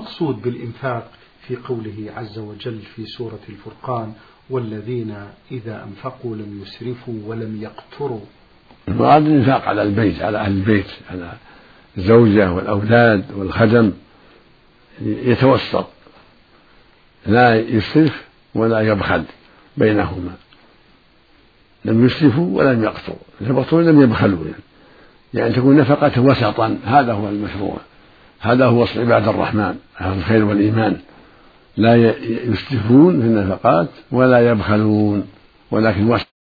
المقصود بالإنفاق في قوله عز وجل في سورة الفرقان والذين إذا أنفقوا لم يسرفوا ولم يقتروا؟ المراد الإنفاق على البيت، على أهل البيت، على الزوجة والأولاد والخدم، يتوسط، لا يسرف ولا يبخل بينهما، لم يسرفوا ولم يقتروا، يبخلوا لم يبخلوا، يعني تكون نفقته وسطا، هذا هو المشروع، هذا هو وصف عباد الرحمن أهل الخير والإيمان، لا يسرفون في النفقات ولا يبخلون، ولكن وسط.